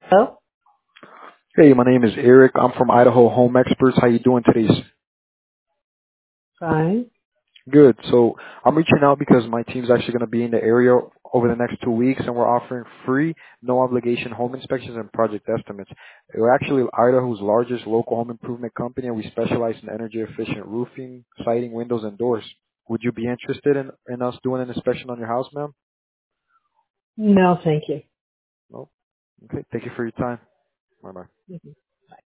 Oh, Hey, my name is Eric. I'm from Idaho Home Experts. How you doing today? fine. Good. So I'm reaching out because my team's actually going to be in the area over the next 2 weeks, and we're offering free, no obligation home inspections and project estimates. We're actually Idaho's largest local home improvement company, and we specialize in energy efficient roofing, siding, windows, and doors. Would you be interested in us doing an inspection on your house, ma'am? No, thank you. No. Okay. Thank you for your time. Bye bye. Mhm.